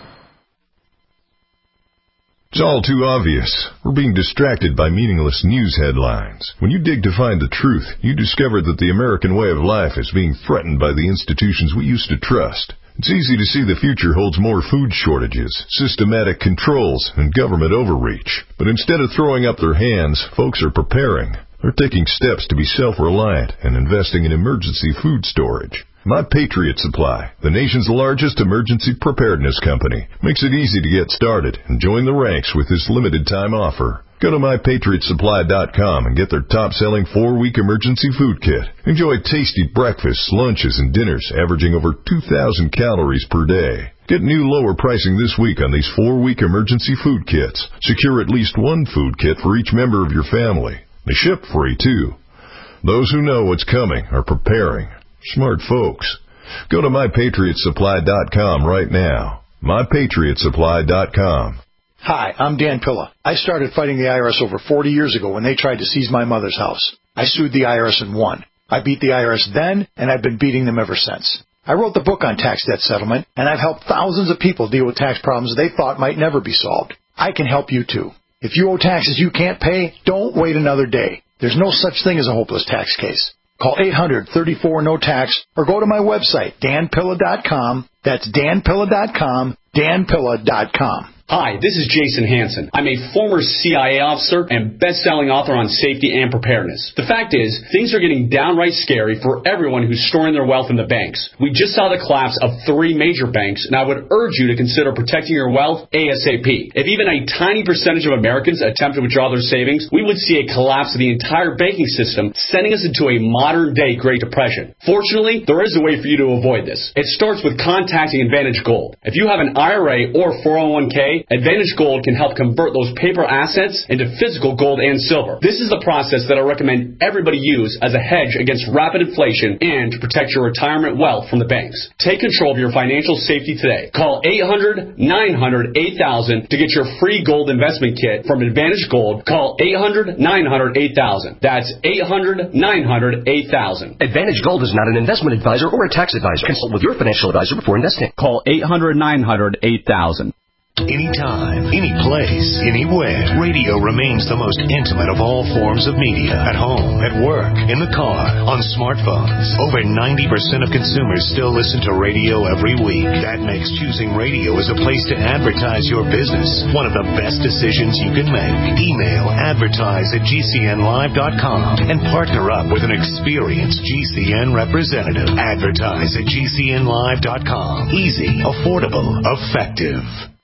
It's all too obvious. We're being distracted by meaningless news headlines. When you dig to find the truth, you discover that the American way of life is being threatened by the institutions we used to trust. It's easy to see the future holds more food shortages, systematic controls, and government overreach. But instead of throwing up their hands, folks are preparing. They're taking steps to be self-reliant and investing in emergency food storage. My Patriot Supply, the nation's largest emergency preparedness company, makes it easy to get started and join the ranks with this limited-time offer. Go to my patriot supply dot com and get their top-selling four-week emergency food kit. Enjoy tasty breakfasts, lunches, and dinners averaging over two thousand calories per day. Get new lower pricing this week on these four-week emergency food kits. Secure at least one food kit for each member of your family. They ship free, too. Those who know what's coming are preparing. Smart folks. Go to my patriot supply dot com right now. my patriot supply dot com. Hi, I'm Dan Pilla. I started fighting the I R S over forty years ago when they tried to seize my mother's house. I sued the I R S and won. I beat the I R S then, and I've been beating them ever since. I wrote the book on tax debt settlement, and I've helped thousands of people deal with tax problems they thought might never be solved. I can help you, too. If you owe taxes you can't pay, don't wait another day. There's no such thing as a hopeless tax case. Call eight hundred, thirty-four, no tax or go to my website, dan pilla dot com. That's dan pilla dot com, dan pilla dot com. Hi, this is Jason Hansen. I'm a former C I A officer and best-selling author on safety and preparedness. The fact is, things are getting downright scary for everyone who's storing their wealth in the banks. We just saw the collapse of three major banks, and I would urge you to consider protecting your wealth ASAP. If even a tiny percentage of Americans attempt to withdraw their savings, we would see a collapse of the entire banking system, sending us into a modern-day Great Depression. Fortunately, there is a way for you to avoid this. It starts with contacting Advantage Gold. If you have an I R A or four oh one k, Advantage Gold can help convert those paper assets into physical gold and silver. This is the process that I recommend everybody use as a hedge against rapid inflation and to protect your retirement wealth from the banks. Take control of your financial safety today. Call eight hundred, nine hundred, eight thousand to get your free gold investment kit from Advantage Gold. Call eight hundred, nine hundred, eight thousand. That's eight hundred, nine hundred, eight thousand. Advantage Gold is not an investment advisor or a tax advisor. Consult with your financial advisor before investing. Call eight hundred, nine hundred, eight thousand. Anytime, any place, anywhere, radio remains the most intimate of all forms of media. At home, at work, in the car, on smartphones. Over ninety percent of consumers still listen to radio every week. That makes choosing radio as a place to advertise your business one of the best decisions you can make. Email advertise at G C N live dot com and partner up with an experienced G C N representative. Advertise at G C N live dot com. Easy, affordable, effective.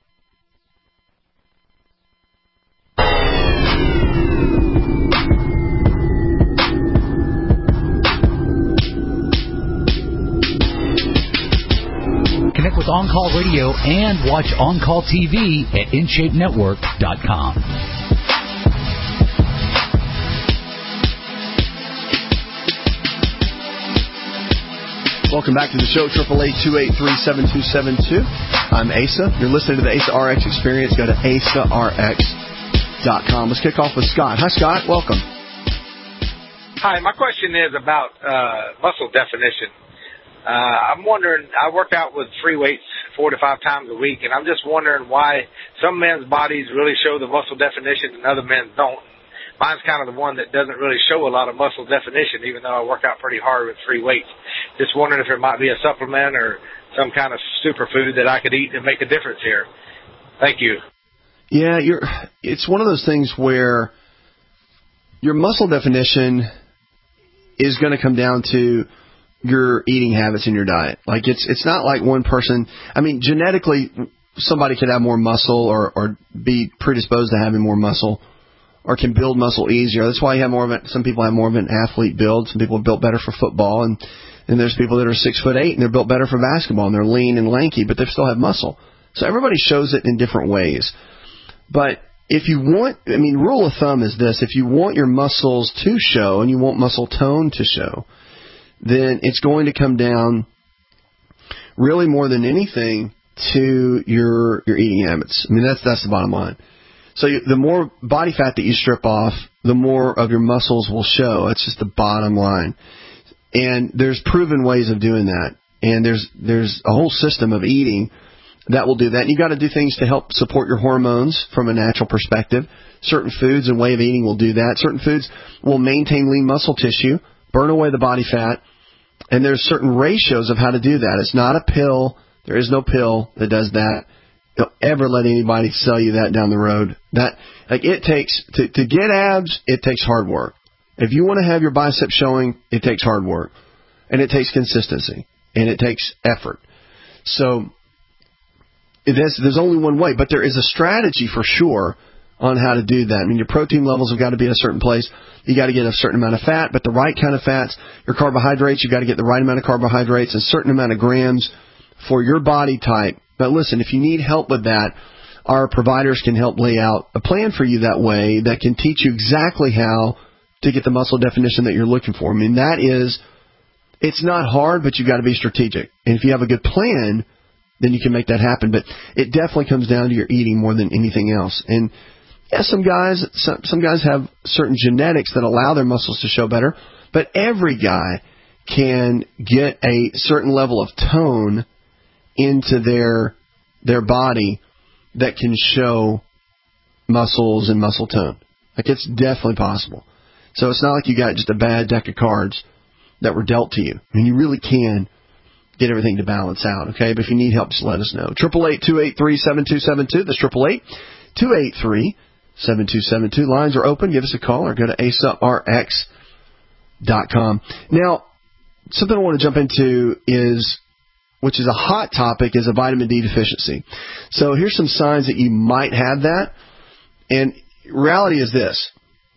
Connect with On Call Radio and watch On Call T V at in shape network dot com. Welcome back to the show, eight eight eight, two eight three, seven two seven two. I'm Asa. You're listening to the Asa R X Experience. Go to asa r x dot com. Let's kick off with Scott. Hi, Scott. Welcome. Hi. My question is about uh, muscle definition. Uh, I'm wondering, I work out with free weights four to five times a week, and I'm just wondering why some men's bodies really show the muscle definition and other men don't. Mine's kind of the one that doesn't really show a lot of muscle definition, even though I work out pretty hard with free weights. Just wondering if there might be a supplement or some kind of superfood that I could eat to make a difference here. Thank you. Yeah, you're. It's one of those things where your muscle definition is going to come down to your eating habits and your diet. Like it's it's not like one person. I mean, genetically, somebody could have more muscle or or be predisposed to having more muscle, or can build muscle easier. That's why you have more of it. Some people have more of an athlete build. Some people are built better for football, and and there's people that are six foot eight and they're built better for basketball and they're lean and lanky, but they still have muscle. So everybody shows it in different ways. But if you want, I mean, rule of thumb is this: if you want your muscles to show and you want muscle tone to show, then it's going to come down really more than anything to your your eating habits. I mean, that's that's the bottom line. So you, the more body fat that you strip off, the more of your muscles will show. That's just the bottom line. And there's proven ways of doing that. And there's there's a whole system of eating that will do that. And you got to do things to help support your hormones from a natural perspective. Certain foods and way of eating will do that. Certain foods will maintain lean muscle tissue, burn away the body fat. And there's certain ratios of how to do that. It's not a pill. There is no pill that does that. Don't ever let anybody sell you that down the road. That like it takes to, to get abs, it takes hard work. If you want to have your biceps showing, it takes hard work. And it takes consistency. And it takes effort. So it has, there's only one way, but there is a strategy for sure on how to do that. I mean, your protein levels have got to be at a certain place. You got to get a certain amount of fat, but the right kind of fats. Your carbohydrates, you got to get the right amount of carbohydrates, a certain amount of grams for your body type. But listen, if you need help with that, our providers can help lay out a plan for you that way that can teach you exactly how to get the muscle definition that you're looking for. I mean, that is, it's not hard, but you got to be strategic. And if you have a good plan, then you can make that happen. But it definitely comes down to your eating more than anything else. And yeah, some guys, some, some guys have certain genetics that allow their muscles to show better, but every guy can get a certain level of tone into their their body that can show muscles and muscle tone. Like, it's definitely possible. So it's not like you got just a bad deck of cards that were dealt to you. I mean, you really can get everything to balance out, okay? But if you need help, just let us know. eight eight eight, two eight three, seven two seven two. That's eight eight eight, two eight three, seven two seven two. Lines are open. Give us a call or go to asa r x dot com. Now, something I want to jump into is, which is a hot topic, is a vitamin D deficiency. So here's some signs that you might have that. And reality is this.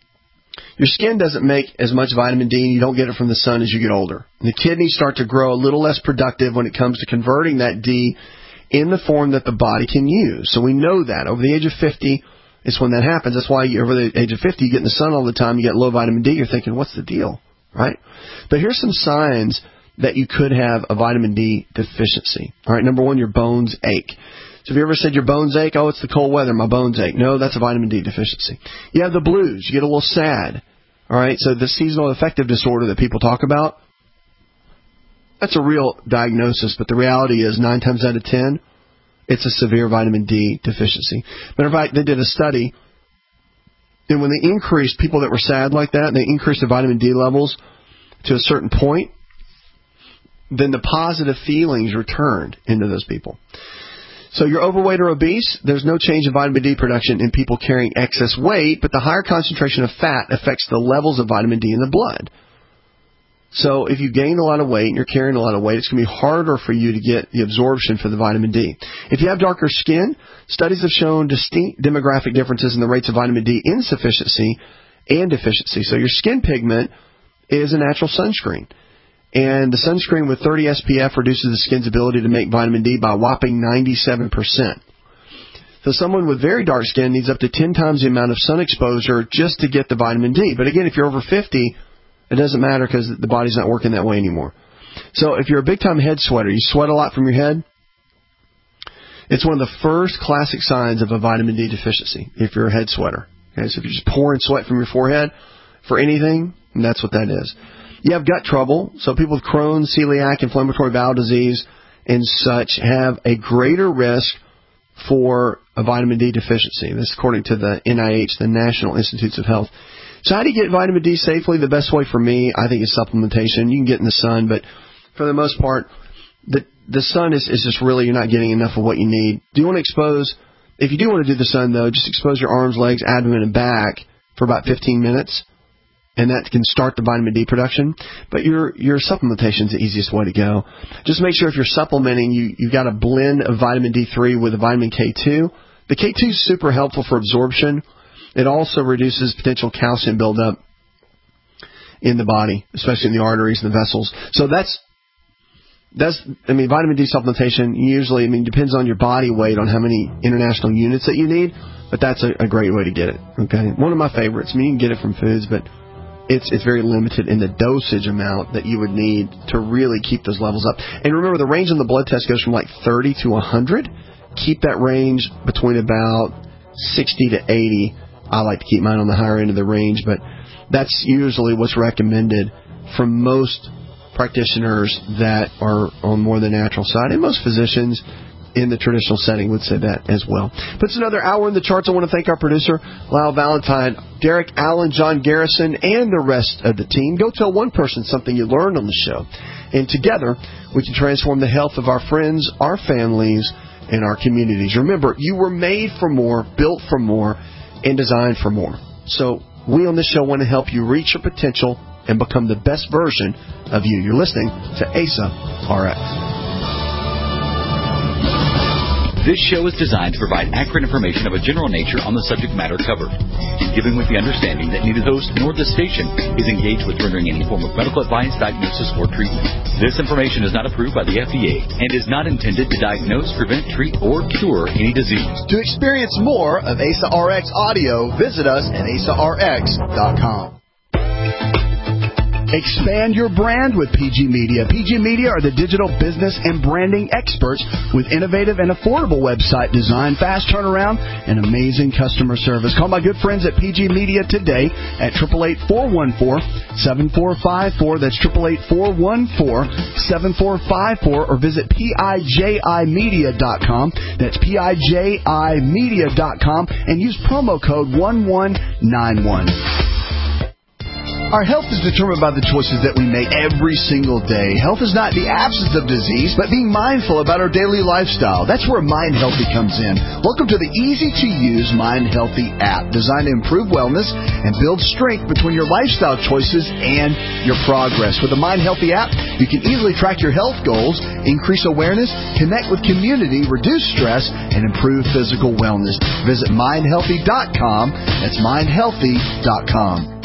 Your skin doesn't make as much vitamin D, and you don't get it from the sun as you get older. And the kidneys start to grow a little less productive when it comes to converting that D in the form that the body can use. So we know that. Over the age of fifty is when that happens. That's why over the age of fifty, you get in the sun all the time, you get low vitamin D, you're thinking, what's the deal, right? But here's some signs that you could have a vitamin D deficiency. All right, number one, your bones ache. So have you ever said your bones ache? Oh, it's the cold weather, my bones ache. No, that's a vitamin D deficiency. You have the blues. You get a little sad. All right, so the seasonal affective disorder that people talk about, that's a real diagnosis, but the reality is nine times out of ten, it's a severe vitamin D deficiency. Matter of fact, they did a study, and when they increased people that were sad like that, and they increased the vitamin D levels to a certain point, then the positive feelings returned into those people. So you're overweight or obese, there's no change in vitamin D production in people carrying excess weight, but the higher concentration of fat affects the levels of vitamin D in the blood. So if you gain a lot of weight and you're carrying a lot of weight, it's going to be harder for you to get the absorption for the vitamin D. If you have darker skin, studies have shown distinct demographic differences in the rates of vitamin D insufficiency and deficiency. So your skin pigment is a natural sunscreen. And the sunscreen with thirty S P F reduces the skin's ability to make vitamin D by a whopping ninety-seven percent. So someone with very dark skin needs up to ten times the amount of sun exposure just to get the vitamin D. But again, if you're over fifty, it doesn't matter because the body's not working that way anymore. So if you're a big-time head sweater, you sweat a lot from your head, it's one of the first classic signs of a vitamin D deficiency if you're a head sweater. Okay, so if you're just pouring sweat from your forehead for anything, that's what that is. You have gut trouble, so people with Crohn's, celiac, inflammatory bowel disease, and such have a greater risk for a vitamin D deficiency. This is according to the N I H, the National Institutes of Health. So how do you get vitamin D safely? The best way for me, I think, is supplementation. You can get in the sun, but for the most part, the the sun is, is just really, you're not getting enough of what you need. Do you want to expose, if you do want to do the sun, though, just expose your arms, legs, abdomen, and back for about fifteen minutes. And that can start the vitamin D production. But your your supplementation is the easiest way to go. Just make sure if you're supplementing, you, you've got a blend of vitamin D three with a vitamin K two. The K two is super helpful for absorption. It also reduces potential calcium buildup in the body, especially in the arteries and the vessels. So that's, that's I mean, vitamin D supplementation usually, I mean, depends on your body weight on how many international units that you need. But that's a, a great way to get it. Okay, one of my favorites. I mean, you can get it from foods, but It's it's very limited in the dosage amount that you would need to really keep those levels up. And remember, the range on the blood test goes from like thirty to one hundred. Keep that range between about sixty to eighty. I like to keep mine on the higher end of the range, but that's usually what's recommended from most practitioners that are on more the natural side, and most physicians in the traditional setting would say that as well. But it's another hour in the charts. I want to thank our producer, Lyle Valentine, Derek Allen, John Garrison, and the rest of the team. Go tell one person something you learned on the show. And together, we can transform the health of our friends, our families, and our communities. Remember, you were made for more, built for more, and designed for more. So we on this show want to help you reach your potential and become the best version of you. You're listening to A S A R X. This show is designed to provide accurate information of a general nature on the subject matter covered, given with the understanding that neither host nor the station is engaged with rendering any form of medical advice, diagnosis, or treatment. This information is not approved by the F D A and is not intended to diagnose, prevent, treat, or cure any disease. To experience more of A S A R X audio, visit us at A S A R X dot com. Expand your brand with P G Media. P G Media are the digital business and branding experts with innovative and affordable website design, fast turnaround, and amazing customer service. Call my good friends at P G Media today at eight eight eight, four one four, seven four five four. That's eight eight eight, four one four, seven four five four. Or visit P I J I media dot com. That's P I J I media dot com and use promo code one one nine one. Our health is determined by the choices that we make every single day. Health is not the absence of disease, but being mindful about our daily lifestyle. That's where Mind Healthy comes in. Welcome to the easy-to-use Mind Healthy app, designed to improve wellness and build strength between your lifestyle choices and your progress. With the Mind Healthy app, you can easily track your health goals, increase awareness, connect with community, reduce stress, and improve physical wellness. Visit mind healthy dot com. That's mind healthy dot com.